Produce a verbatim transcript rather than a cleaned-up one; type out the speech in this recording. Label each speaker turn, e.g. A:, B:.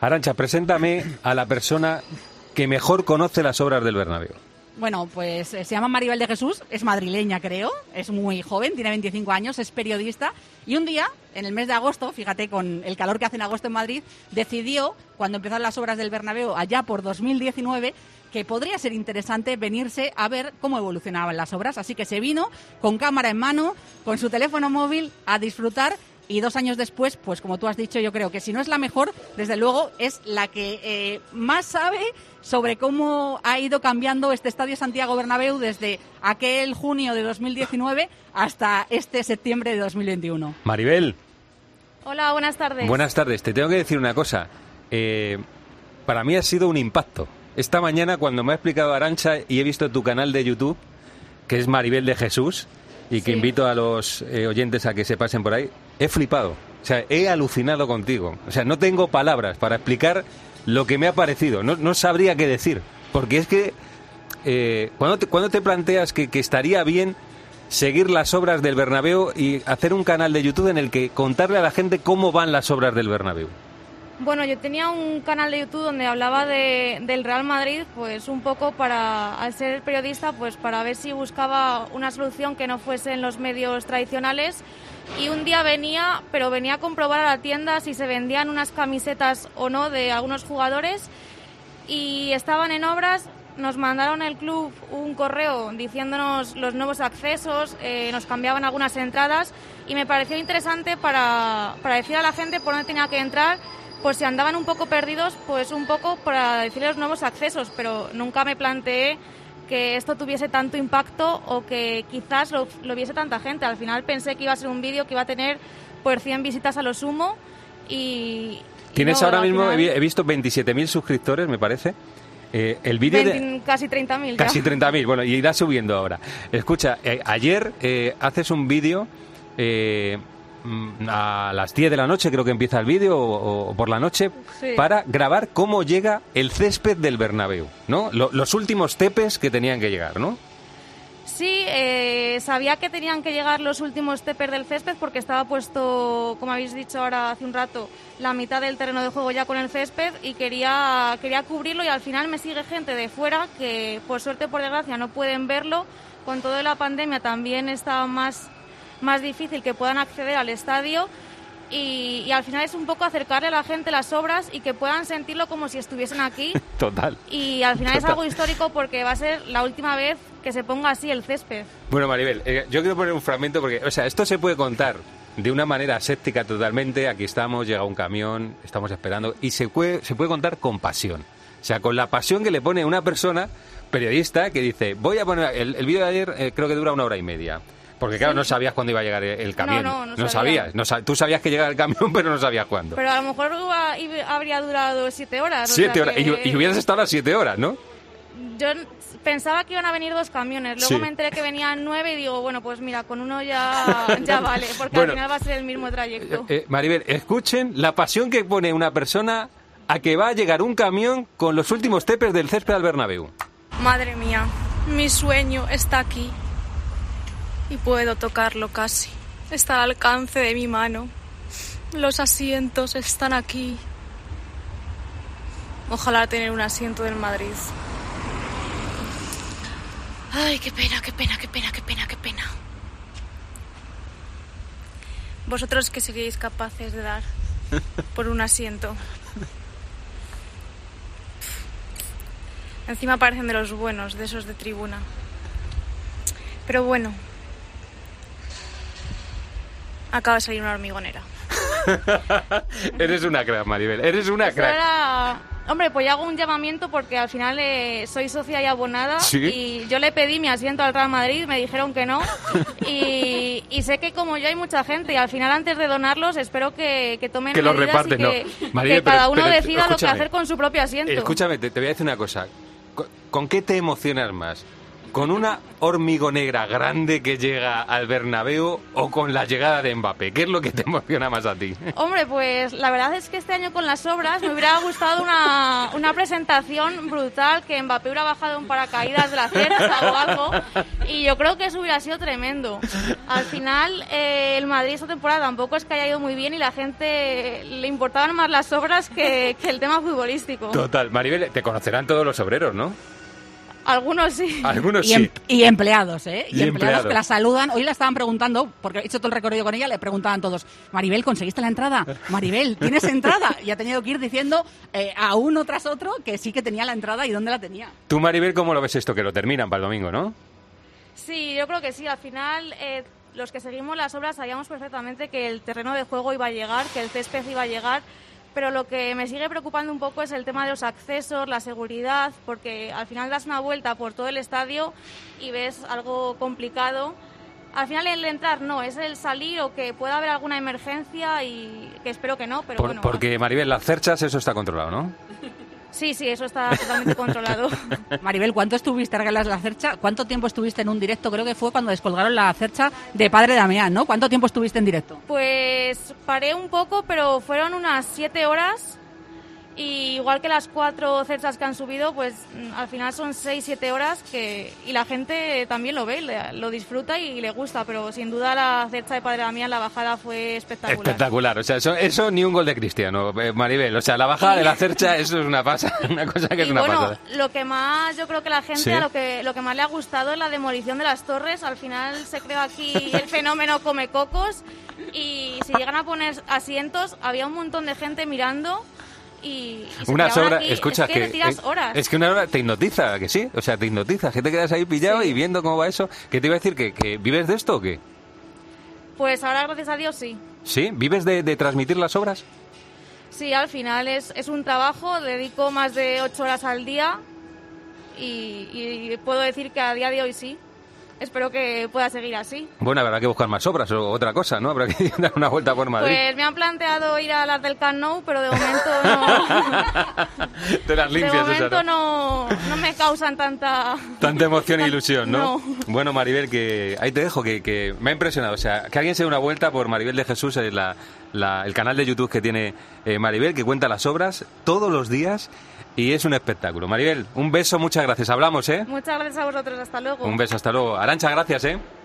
A: Arantxa, preséntame a la persona que mejor conoce las obras del Bernabéu.
B: Bueno, pues eh, se llama Maribel de Jesús, es madrileña, creo, es muy joven, tiene veinticinco años, es periodista y un día, en el mes de agosto, fíjate, con el calor que hace en agosto en Madrid, decidió, cuando empezaron las obras del Bernabéu allá por dos mil diecinueve, que podría ser interesante venirse a ver cómo evolucionaban las obras. Así que se vino con cámara en mano, con su teléfono móvil, a disfrutar. Y dos años después, pues como tú has dicho, yo creo que si no es la mejor, desde luego es la que eh, más sabe sobre cómo ha ido cambiando este Estadio Santiago Bernabéu desde aquel junio de dos mil diecinueve hasta este septiembre de dos mil veintiuno.
A: Maribel.
C: Hola, buenas tardes.
A: Buenas tardes. Te tengo que decir una cosa. Eh, para mí ha sido un impacto. Esta mañana, cuando me ha explicado Arantxa y he visto tu canal de YouTube, que es Maribel de Jesús, y que sí. invito a los eh, oyentes a que se pasen por ahí, he flipado. O sea, he alucinado contigo. O sea, no tengo palabras para explicar lo que me ha parecido. No, no sabría qué decir. Porque es que, eh, cuando, te, cuando te planteas que, que estaría bien seguir las obras del Bernabéu y hacer un canal de YouTube en el que contarle a la gente cómo van las obras del Bernabéu?
C: Bueno, yo tenía un canal de YouTube donde hablaba de, del Real Madrid, pues un poco para, al ser periodista, pues para ver si buscaba una solución que no fuese en los medios tradicionales. Y un día venía, pero venía a comprobar a la tienda si se vendían unas camisetas o no de algunos jugadores y estaban en obras. Nos mandaron el club un correo diciéndonos los nuevos accesos, eh, nos cambiaban algunas entradas y me pareció interesante para, para decir a la gente por dónde tenía que entrar. Pues si andaban un poco perdidos, pues un poco para decirles los nuevos accesos, pero nunca me planteé que esto tuviese tanto impacto o que quizás lo, lo viese tanta gente. Al final pensé que iba a ser un vídeo que iba a tener por cien visitas a lo sumo y...
A: Tienes
C: no,
A: ahora mismo,
C: final...
A: he visto veintisiete mil suscriptores, me parece. Eh, el vídeo de...
C: Casi treinta mil.
A: Casi treinta mil, bueno, y irá subiendo ahora. Escucha, eh, ayer eh, haces un vídeo... Eh, a las diez de la noche creo que empieza el vídeo o, o por la noche, sí, para grabar cómo llega el césped del Bernabéu, ¿no? Lo, los últimos tepes que tenían que llegar, ¿no?
C: Sí, eh, sabía que tenían que llegar los últimos tepes del césped porque estaba puesto, como habéis dicho ahora hace un rato, la mitad del terreno de juego ya con el césped y quería, quería cubrirlo y al final me sigue gente de fuera que por suerte o por desgracia no pueden verlo. Con toda la pandemia también está más... más difícil que puedan acceder al estadio y, y al final es un poco acercarle a la gente las obras y que puedan sentirlo como si estuviesen aquí.
A: Total.
C: Y al final
A: Total.
C: Es algo histórico porque va a ser la última vez que se ponga así el césped.
A: Bueno, Maribel, eh, yo quiero poner un fragmento porque, o sea, esto se puede contar de una manera aséptica totalmente. Aquí estamos, llega un camión, estamos esperando y se puede, se puede contar con pasión. O sea, con la pasión que le pone una persona periodista que dice, voy a poner... El, el vídeo de ayer eh, creo que dura una hora y media. Porque claro, sí. no sabías cuándo iba a llegar el camión.
C: No, no, no,
A: no
C: sabía.
A: sabías. No sab- tú sabías que llegaba el camión, pero no sabías cuándo.
C: Pero a lo mejor iba, iba, habría durado siete horas.
A: Siete
C: o sea
A: horas.
C: Que...
A: Y, y hubieras estado las siete horas, ¿no?
C: Yo pensaba que iban a venir dos camiones. Luego
A: sí.
C: me enteré que venían nueve y digo, bueno, pues mira, con uno ya, ya vale. Porque bueno, al final va a ser el mismo trayecto.
A: Eh, eh, Maribel, escuchen la pasión que pone una persona a que va a llegar un camión con los últimos tepes del césped al Bernabéu.
D: Madre mía, mi sueño está aquí. Y puedo tocarlo casi. Está al alcance de mi mano. Los asientos están aquí. Ojalá tener un asiento del Madrid. Ay, qué pena, qué pena, qué pena, qué pena, qué pena. ¿Vosotros qué seríais capaces de dar por un asiento? Encima parecen de los buenos, de esos de tribuna. Pero bueno... Acaba de salir una hormigonera.
A: Eres una crack, Maribel, eres una
C: Eso
A: crack.
C: Era... Hombre, pues yo hago un llamamiento porque al final eh, soy socia y abonada.
A: ¿Sí?
C: Y yo le pedí mi asiento al Real Madrid, me dijeron que no. y, y sé que como yo hay mucha gente y al final antes de donarlos espero que, que tomen
A: que
C: medidas
A: los reparten,
C: y que,
A: no. Maribel,
C: que cada
A: pero,
C: uno
A: pero,
C: decida lo que
A: escúchame,
C: hacer con su propio asiento.
A: Escúchame, te, te voy a decir una cosa. ¿Con, ¿Con qué te emocionas más? ¿Con una hormigonera grande que llega al Bernabéu o con la llegada de Mbappé? ¿Qué es lo que te emociona más a ti?
C: Hombre, pues la verdad es que este año con las obras me hubiera gustado una, una presentación brutal, que Mbappé hubiera bajado un paracaídas de la cerca o algo, y yo creo que eso hubiera sido tremendo. Al final, eh, el Madrid esta temporada tampoco es que haya ido muy bien y la gente le importaban más las obras que, que el tema futbolístico.
A: Total. Maribel, te conocerán todos los obreros, ¿no?
C: Algunos sí.
A: Algunos
B: Y,
A: sí.
B: em- y empleados, ¿eh? Y,
A: Y
B: empleados,
A: empleados.
B: que la saludan. Hoy la estaban preguntando, porque he hecho todo el recorrido con ella, le preguntaban todos, Maribel, ¿conseguiste la entrada? Maribel, ¿tienes entrada? Y ha tenido que ir diciendo eh, a uno tras otro que sí que tenía la entrada y dónde la tenía.
A: Tú, Maribel, ¿cómo lo ves esto? Que lo terminan para el domingo, ¿no?
C: Sí, yo creo que sí. Al final, eh, los que seguimos las obras sabíamos perfectamente que el terreno de juego iba a llegar, que el césped iba a llegar, pero lo que me sigue preocupando un poco es el tema de los accesos, la seguridad, porque al final das una vuelta por todo el estadio y ves algo complicado. Al final el entrar no, es el salir o que pueda haber alguna emergencia y que espero que no, pero
A: Por-
C: bueno.
A: porque, Maribel, las cerchas, eso está controlado, ¿no?
C: Sí, sí, eso está totalmente controlado.
B: Maribel, ¿cuánto estuviste arreglas la cercha? ¿Cuánto tiempo estuviste en un directo? Creo que fue cuando descolgaron la cercha de Padre Damián, ¿no? ¿Cuánto tiempo estuviste en directo?
C: Pues paré un poco, pero fueron unas siete horas. Y igual que las cuatro cerchas que han subido, pues mm, al final son seis, siete horas que y la gente también lo ve, le- lo disfruta y le gusta, pero sin duda la cercha de Padre Damián, la bajada fue espectacular.
A: Espectacular. O sea, eso, eso ni un gol de Cristiano, eh, Maribel. O sea, la bajada de la cercha, eso es una pasa, una cosa que es
C: Y
A: una
C: bueno,
A: pasada.
C: lo que más, yo creo que la gente,
A: Sí.
C: a lo que lo que más le ha gustado es la demolición de las torres. Al final se creó aquí el fenómeno come cocos y si llegan a poner asientos, había un montón de gente mirando. Y, y se
A: Unas
C: quedaban
A: horas,
C: aquí.
A: escucha,
C: es que,
A: que,
C: te tiras
A: es,
C: horas.
A: es que una hora te hipnotiza, que sí, o sea, te hipnotiza, que te quedas ahí pillado
C: Sí.
A: y viendo cómo va eso. ¿Qué te iba a decir? ¿Que, que vives de esto o qué?
C: Pues ahora, gracias a Dios, sí.
A: ¿Sí? ¿Vives de, de transmitir las obras?
C: Sí, al final es, es un trabajo, dedico más de ocho horas al día y, y puedo decir que a día de hoy sí. Espero que pueda seguir así.
A: Bueno, habrá que buscar más obras o otra cosa, ¿no? Habrá que dar una vuelta por Madrid.
C: Pues me han planteado ir a las del Camp Nou, pero de momento no.
A: Te las
C: De
A: limpias, esa,
C: momento
A: ¿no?
C: no, no me causan tanta...
A: Tanta emoción e
C: tan-
A: ilusión, ¿no?
C: No.
A: Bueno, Maribel, que ahí te dejo, que, que me ha impresionado. O sea, que alguien se dé una vuelta por Maribel de Jesús, eh, la, la- el canal de YouTube que tiene eh, Maribel, que cuenta las obras todos los días y es un espectáculo. Maribel, un beso, muchas gracias. Hablamos, ¿eh?
C: Muchas gracias a vosotros, hasta luego.
A: Un beso, hasta luego. Arantxa, gracias, ¿eh?